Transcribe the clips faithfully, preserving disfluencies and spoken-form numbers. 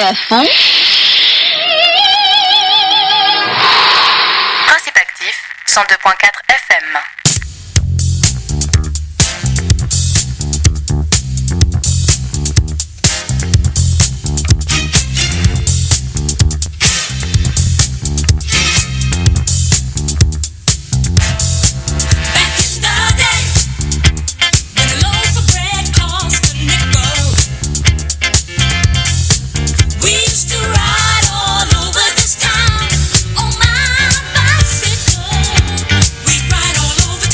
à fond. Principe actif, cent deux point quatre F M. All over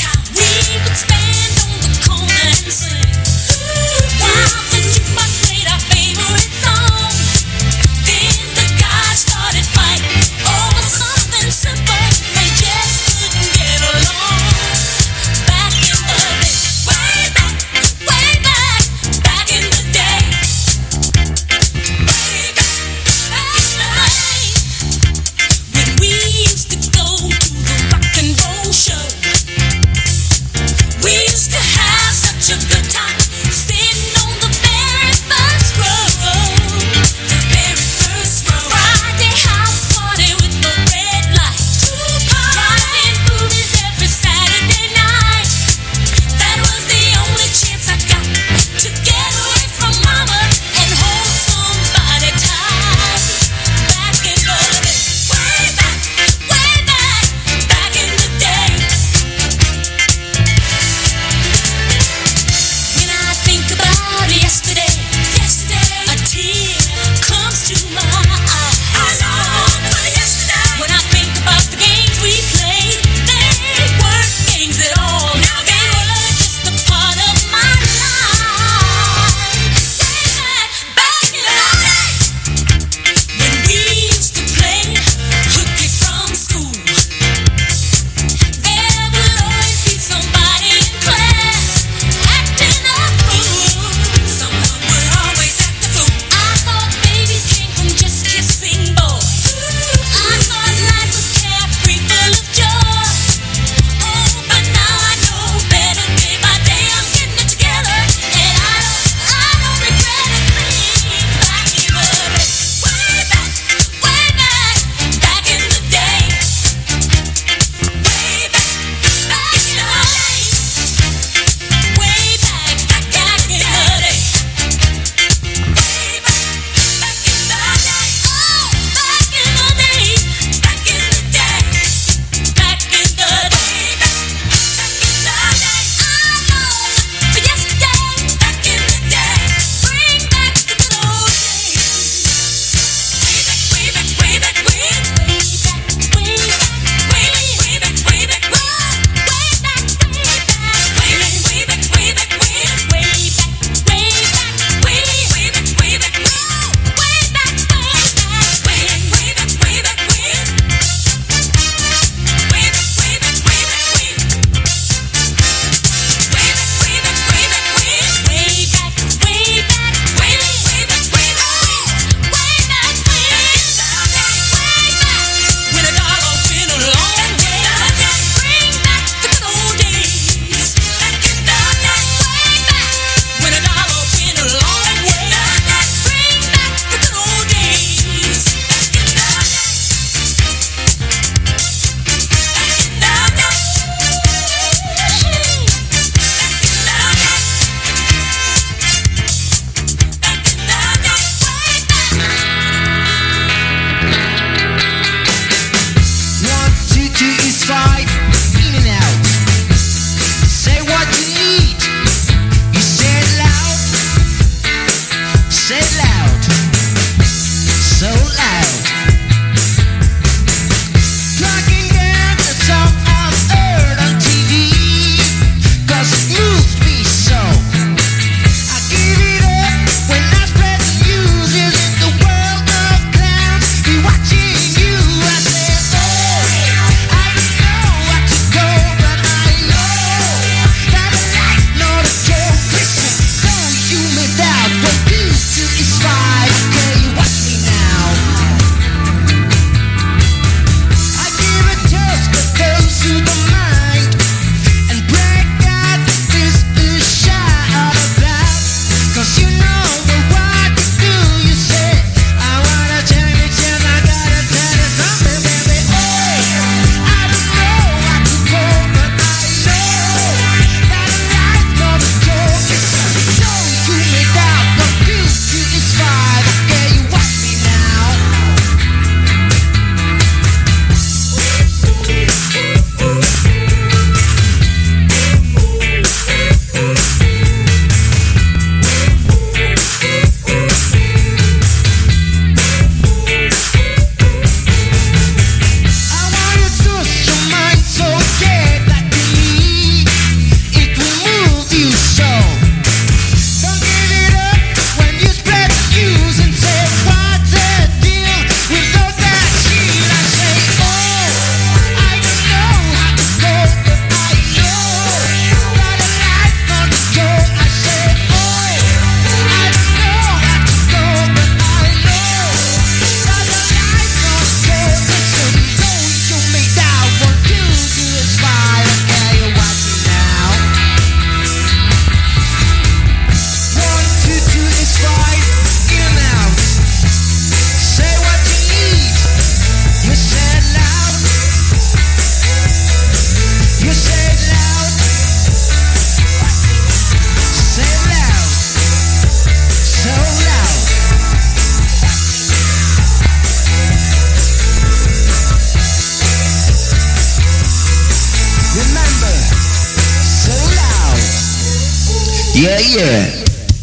Yeah, yeah.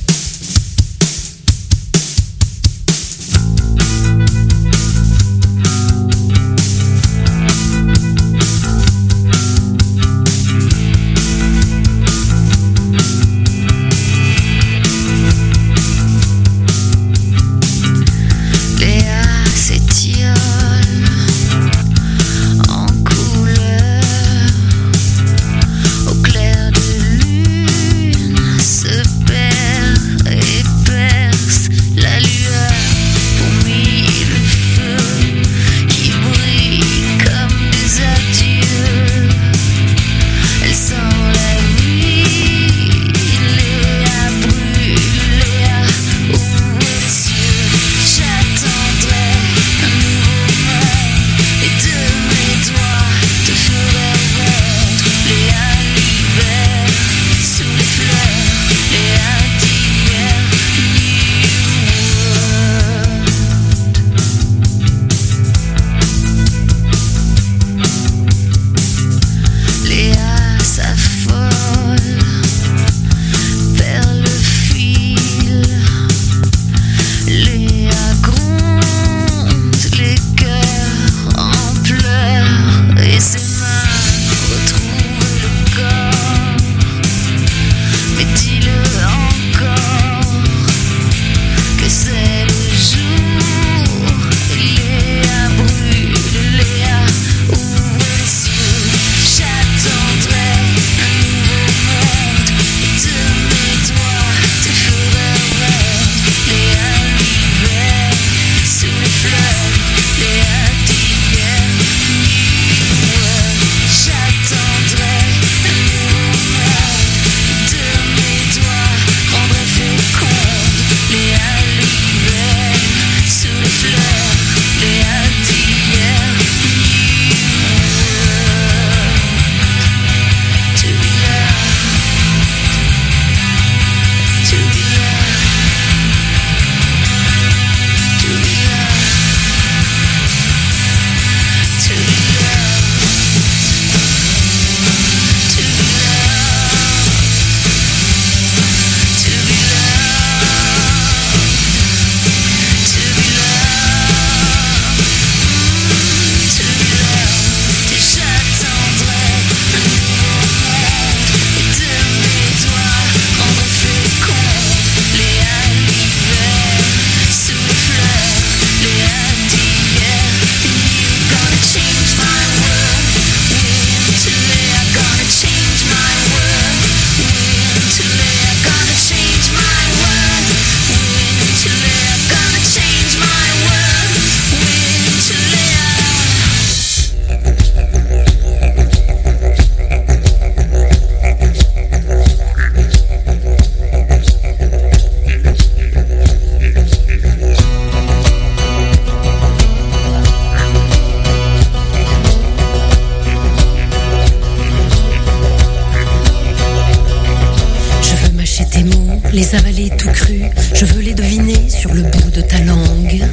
Les avaler tout cru, je veux les deviner sur le bout de ta langue.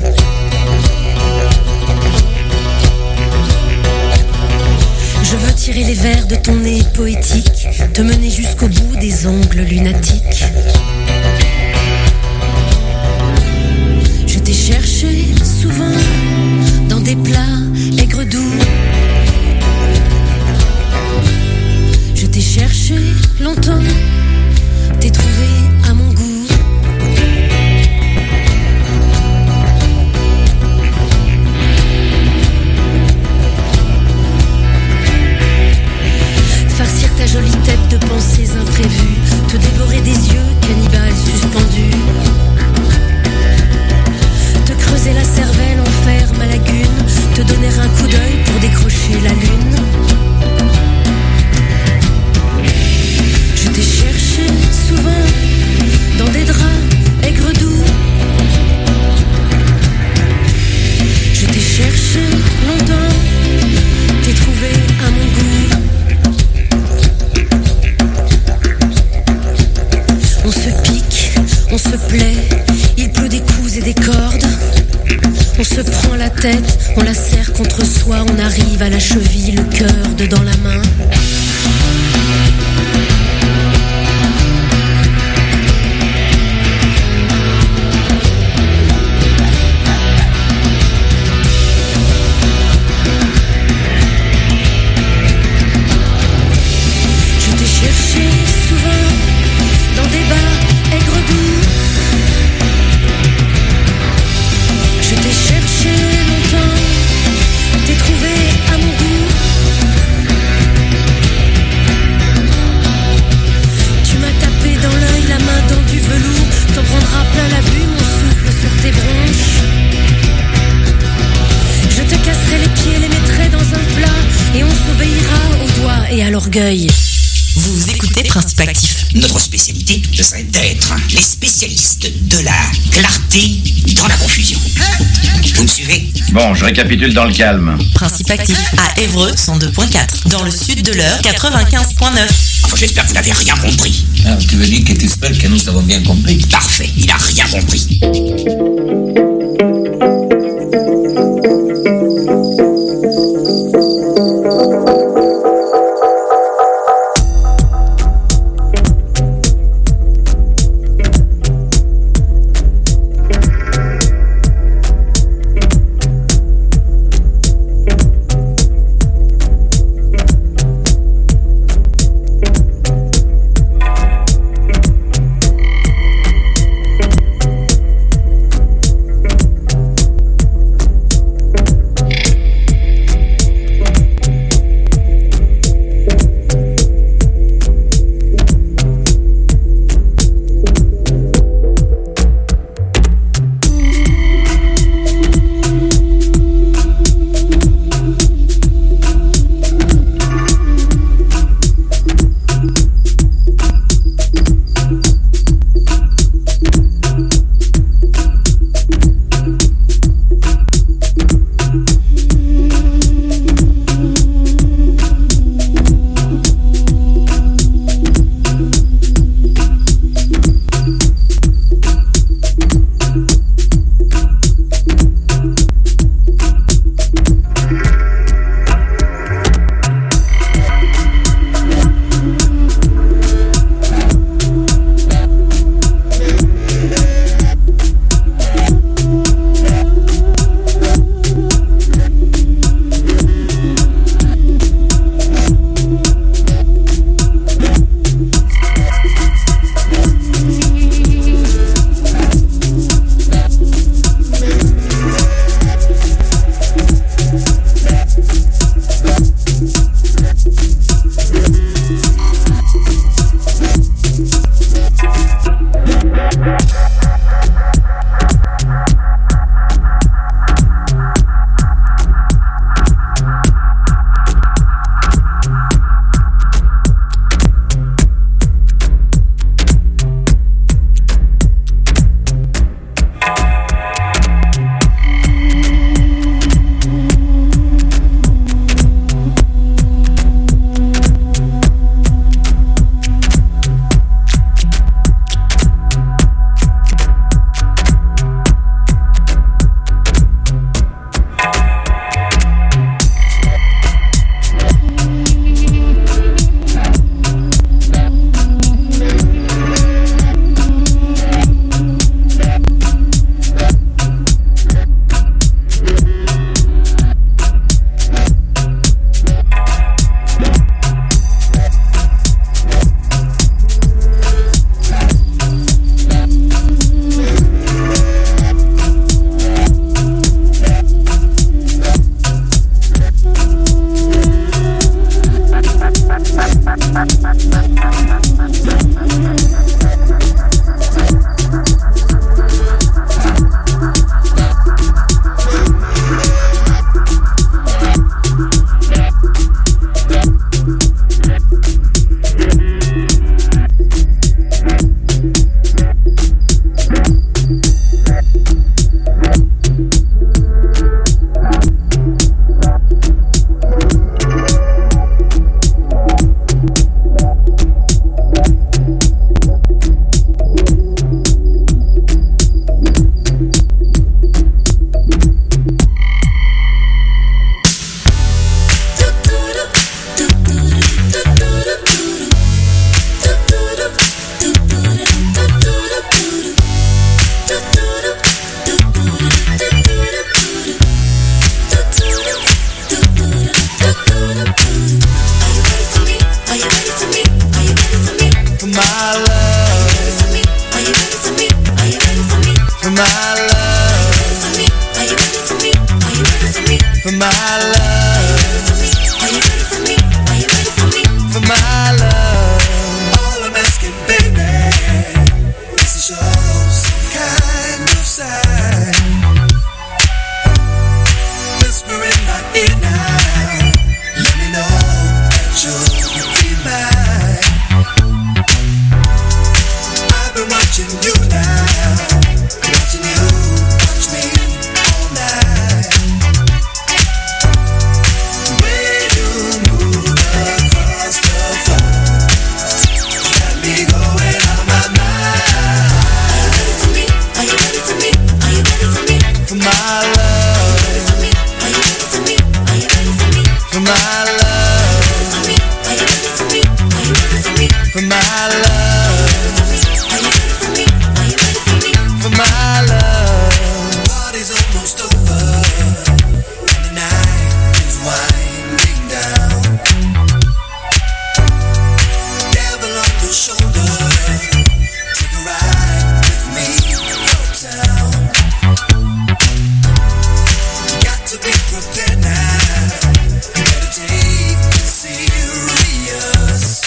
Je veux tirer les vers de ton nez poétique, te mener jusqu'au bout des ongles lunatiques. Je t'ai cherché souvent dans des plats aigres doux. Je t'ai cherché longtemps, t'ai trouvé à mon goût. Farcir ta jolie tête de pensées imprévues, te dévorer des yeux cannibales suspendus, te creuser la cervelle en faire ma lagune, te donner un coup d'œil pour décrocher la lune. Je t'ai cherché souvent dans des draps aigres doux. Je t'ai cherché longtemps, t'ai trouvé à mon goût. On se pique, on se plaît, il pleut des coups et des cordes. On se prend la tête, on la serre contre soi, on arrive à la cheville, le cœur dedans la main. d'orgueil. Vous écoutez Principe Actif. Notre spécialité, ce serait d'être les spécialistes de la clarté dans la confusion. Vous me suivez ? Bon, je récapitule dans le calme. Principe Actif à Évreux cent deux virgule quatre. Dans le sud de l'Eure quatre-vingt-quinze virgule neuf. Enfin, j'espère que vous n'avez rien compris. Ah, tu veux dire que tu espères que nous avons bien compris ? Parfait, il n'a rien compris. Whispering my ear now. Let me know that you'll be For my love. Are you ready for me? Are you ready for me? For my love. The party's almost over, and the night is winding down. Devil on your shoulder, take a ride with me uptown. You got to be prepared now. You better take it serious.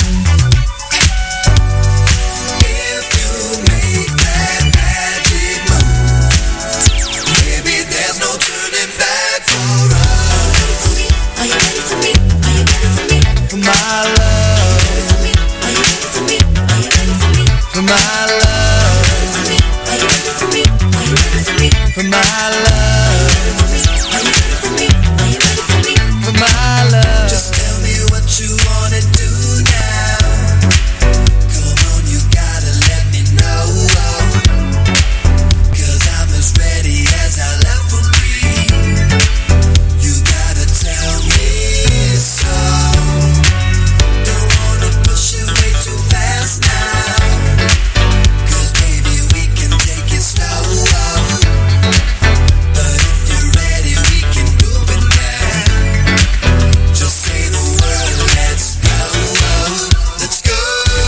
If you make that magic move, baby, there's no turning back for us. Are you ready for me? Are you ready for me? For my love. Are you ready for me? Are you ready for me? For my love. Are you ready for me? Are you ready for me? For my love. Are you ready for me? Are you ready for me? For my love. Just tell me what you wanna do now. Come on, you gotta let me know. Cause I'm as ready as I'll ever be. You gotta tell me so. Don't wanna push it way too fast now. Cause baby, we can take it slow. But if you're ready, we can do it now. Just say the word, let's go. Let's go.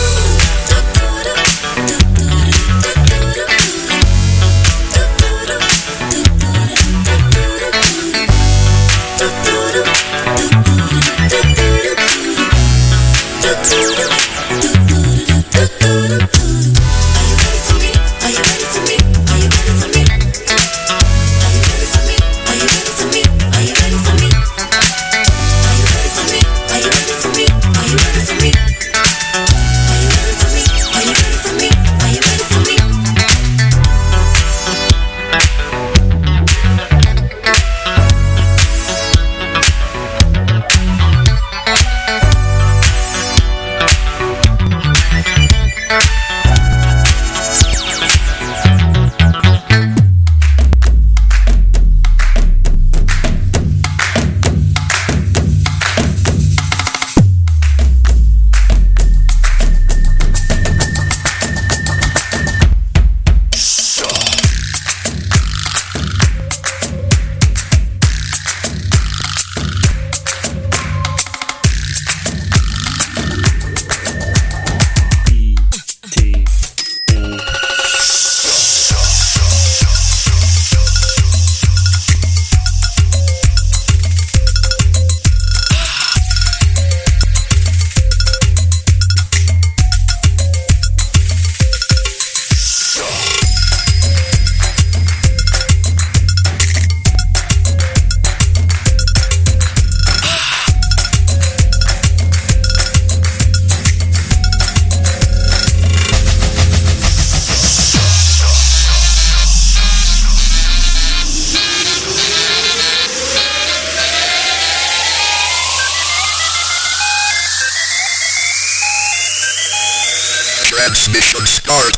Transmission start.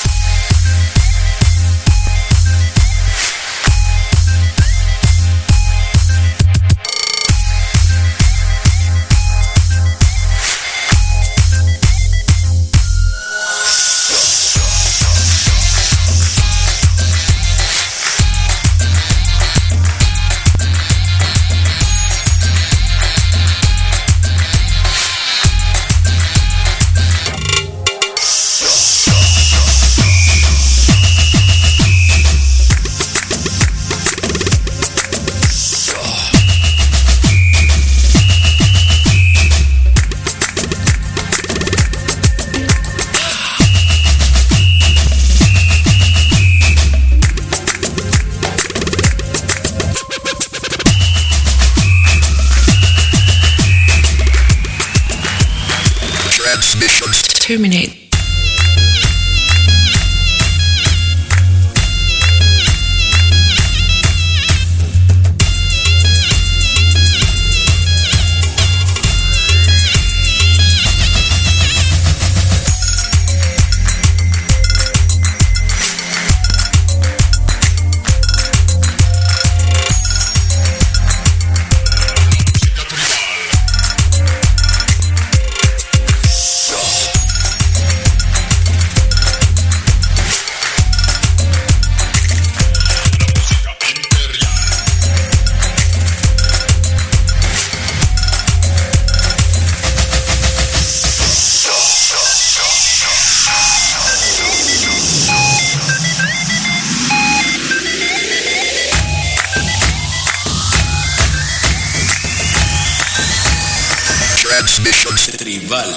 Transmissions terminate. Transmissions Tribal.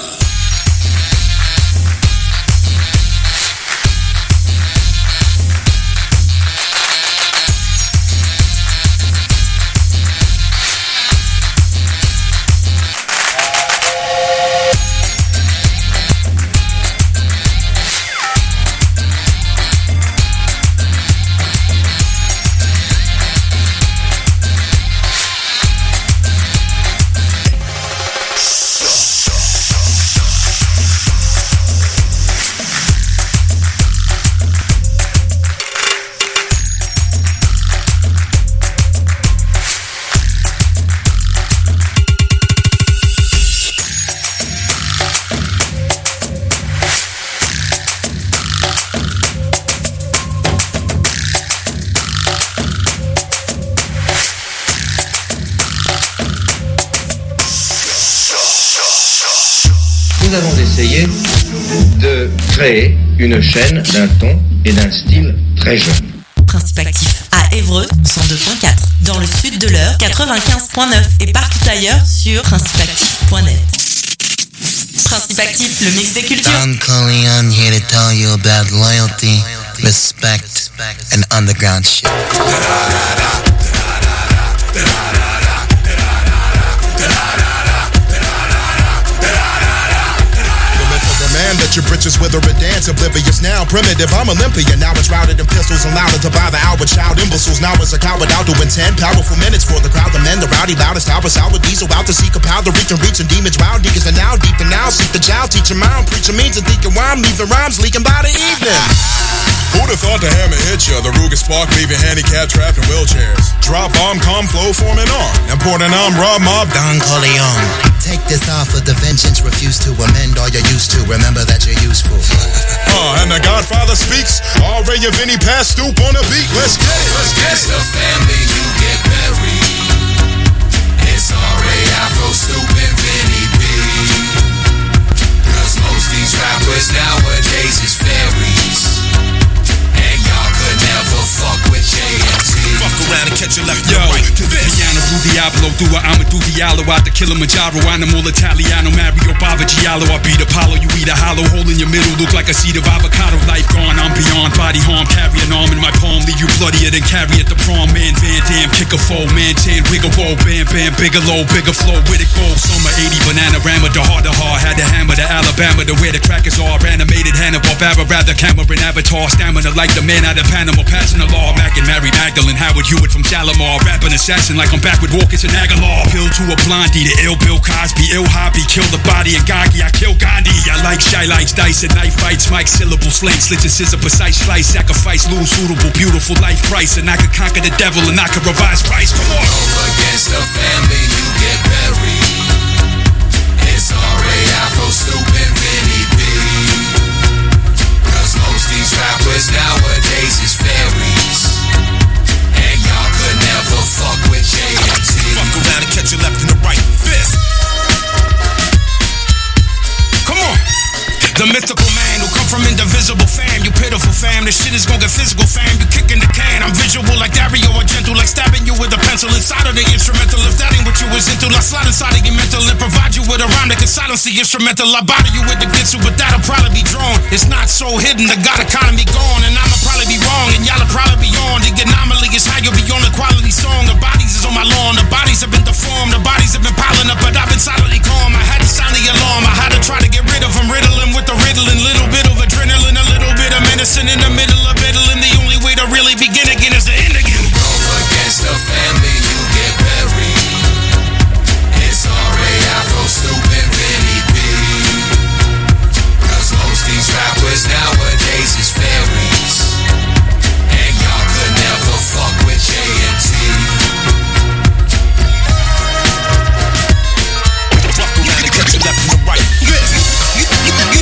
Nous avons essayé de créer une chaîne d'un ton et d'un style très jeune. Principe actif à Évreux, cent deux point quatre. Dans le sud de l'Eure, quatre-vingt-quinze point neuf. Et partout ailleurs sur principe actif point net. Principe actif, le mix des cultures. Don Corleone here to tell you about loyalty, respect, and underground shit. Man, that your britches wither and dance, oblivious now, primitive, I'm Olympian, now it's routed in pistols and louder to buy the hour, child imbeciles, now it's a coward out doing ten powerful minutes for the crowd, the men, the rowdy, loudest, hour, sour diesel, out to seek a powder, reaching, reaching demons, wild deacons, and now deep and now, seek the child, teach him out, preaching means and thinking why I'm leaving rhymes leaking by the evening. Who'd have thought the hammer hit ya, the Ruger spark, leaving handicapped, trapped in wheelchairs, drop bomb, calm flow, forming on, important I'm Rob Mob, Don Corleone. Take this offer, the vengeance, refuse to amend all you're used to, remember that you're useful. Uh, and the Godfather speaks, all Ray and Vinny pass stoop on the beat, let's get it, let's get it. It's the family you get buried. It's Ray Afro, Stoop, and Vinny B. Cause most these rappers nowadays is fairies. And y'all could never fuck with J M T. Fuck around and catch a left Yo, right. To the piano, do Diablo, do a Amadou Diallo out the Kilimanjaro, animal Italiano, Mario Bava Giallo. I beat Apollo, you eat a hollow hole in your middle, look like a seed of avocado. Life gone, I'm beyond body harm, carry an arm in my palm, leave you bloodier than carry at the prom. Man, Van Dam, kick a foe, man, tan, wiggle, roll, bam, bam, bigger low, bigger flow, with it go. Summer eighty, banana rammer, the hard, the hard, had to hammer the Alabama, the where the crackers are, animated Hanna-Barbera, rather Cameron Avatar, stamina like the man out of Panama, passing the law, Mac and Mary Magdalene, Howard Hewitt from Shalimar, rapping assassin like I'm back with Walkers and Aguilar. Pill to a blondie, the ill Bill Cosby, ill hobby, kill the body and Gaggy, I kill Gandhi. I like shy lights, dice and knife fights, Mike syllable, slang, slits and scissor, precise slice, sacrifice, lose suitable, beautiful life price, and I could conquer the devil and I could revise Christ. Come on. Go against the family, you get buried. It's Ray Afro, Stoop, and Vinny B. Cause most these rappers nowadays is fairies. And y'all could never fuck with J M T. Fuck around and catch a left and a right fist. Come on. The mythical man who come from indivisible fam. You pitiful fam, this shit is gon' get physical fam. You kicking the can, I'm visual like Dario Argento, like stabbing you with a pencil inside of the instrumental. If that ain't what you was into, I'll slide inside of your mental and provide you with a rhyme that can silence the instrumental. I bother you with the gitsu, but that'll probably be drawn. It's not so hidden, the God economy gone, and I'ma probably be wrong, and y'all'll probably be on. The anomaly is how you'll be on the quality song. The bodies is on my lawn, the bodies have been deformed, the bodies have been piling up, but I've been silently calm. I had to sound the alarm, I had to try to get rid of them, riddling with the riddling, little bit of adrenaline, a little bit of medicine in the middle of middling. The only way to really begin again is to end again. Go against the family, you get buried. It's Ray Afro, Stoop, and Vinny B. Cause most these rappers nowadays is fairies. And y'all could never fuck with J M T. Fuck around and catch a left and a right.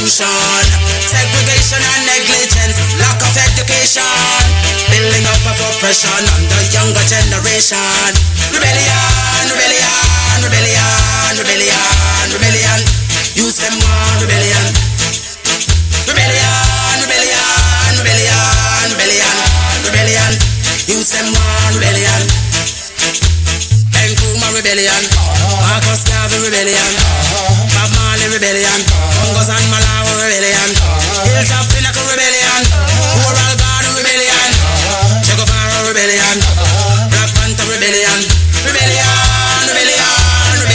pollution, segregation and negligence, lack of education, building up of oppression on the younger generation. Rebellion, rebellion, rebellion, rebellion, rebellion. Use them more rebellion. Rebellion, rebellion, rebellion, rebellion, rebellion. Use them more rebellion. Nkrumah rebellion, Marcus Garvey rebellion, Bob Marley rebellion, Mungus and Malawi rebellion, Hilltop Pinnacle rebellion, Oral Garden rebellion, Che Guevara rebellion,